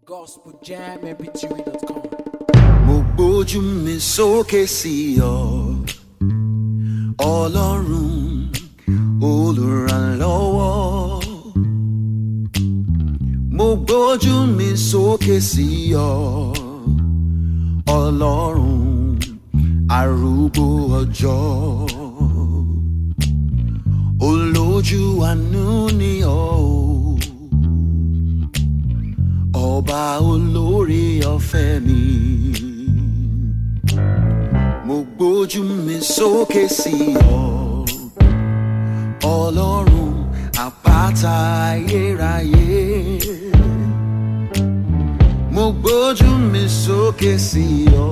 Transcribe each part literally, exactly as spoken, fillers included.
gospel jam m p three dot com. Mo gbójú mi sókè sí ọ, Ọlọ́run olùrànlọ́wọ́. Mo gbójú mi sókè sí ọ, Ọlọ́run arúgbó ọjọ́. Olójú àánú ni ọ́ o, ọba olórí ọ̀fẹ́ mi. Mo gbójú mi sókè sí ọ, Ọlọ́run àpáta ayérayé. Mo gbójú mi sókè sí ọ,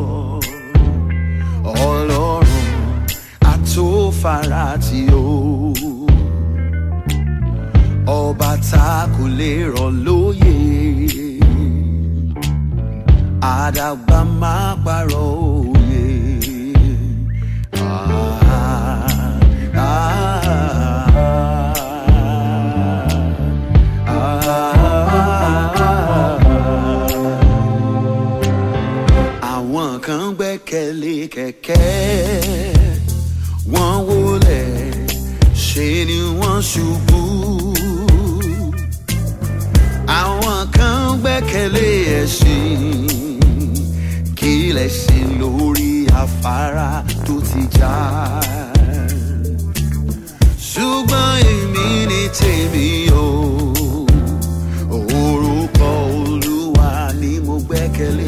Ọlọ́run àtòfarati o. Ọba tá kò lè rọ̀ lóyè, àdàgbà má parọ́ òye. Ah, ah, ah. Àwọn kan gbẹ́kẹ̀lé kẹ̀kẹ́, wọ́n wólẹ̀ ṣe ni wọ́n ṣubú. Àwọn kan gbẹ́kẹ̀lé ẹṣin, kí lẹ̀ṣin lórí afárá tó ti já. Ṣùgbọ́n èmi ní tèmi o, orúkọ Olúwa ni mo gbẹ́kẹ̀lé.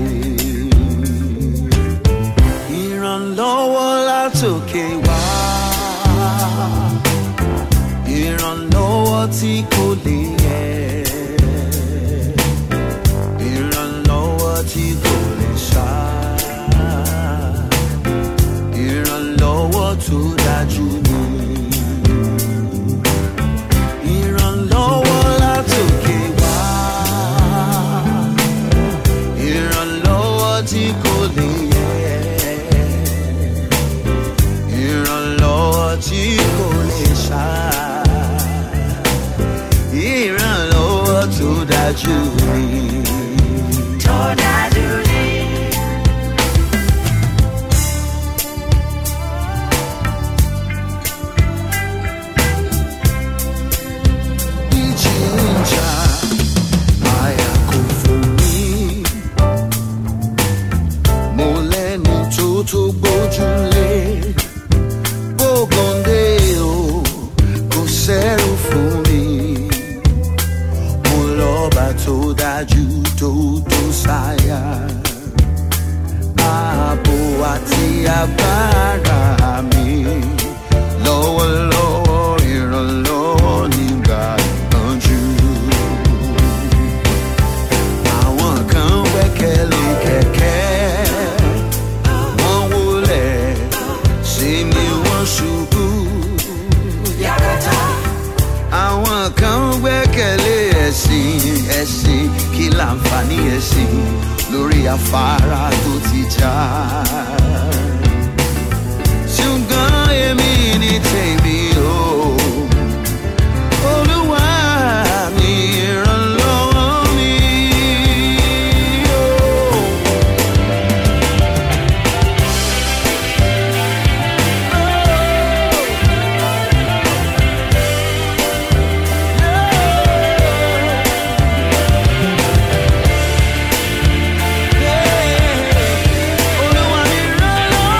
Ìrànlọ́wọ́ látòkè wá, ìrànlọ́wọ́ tí kò lè yẹ, ìrànlọ́wọ́ tí kò lè ṣá, ìrànlọ́wọ́ tó dájú ni. Ìrànlọ́wọ́ látòkè wá, ìrànlọ́wọ́ tí kò lè yẹ, ìrànlọ́wọ́ tí kò lè ṣá, ìrànlọ́wọ́ tó dájú ni. Tó dájú ni. Ìjì ń jà, àyà kò fò mí. Mo lẹ́ni tó tó gbójúlé. Bógúndé o, kò sẹ́rù fún mi. Mo lọ́ba tó dájú tó tó sáyà, ààbò àti agbára mi. Lọ́wọ́lọ́wọ́ ìrànlọ́wọ́ nígbà ìpọ́njú. Àwọn kan gbẹ́kẹ̀lé kẹ̀kẹ́, wọ́n wólẹ̀ ṣe ni wọ́n ṣubú. Àwọn kan gbẹ́kẹ̀lé ẹṣin, ẹṣin kí láǹfààní ẹṣin lórí afárá tó ti já. Ṣùgbọ́n èmi ní tèmi o, Olúwa mi ìrànlọ́wọ́ mi o. Olúwa mi ìrànlọ́wọ́.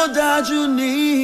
dájú ní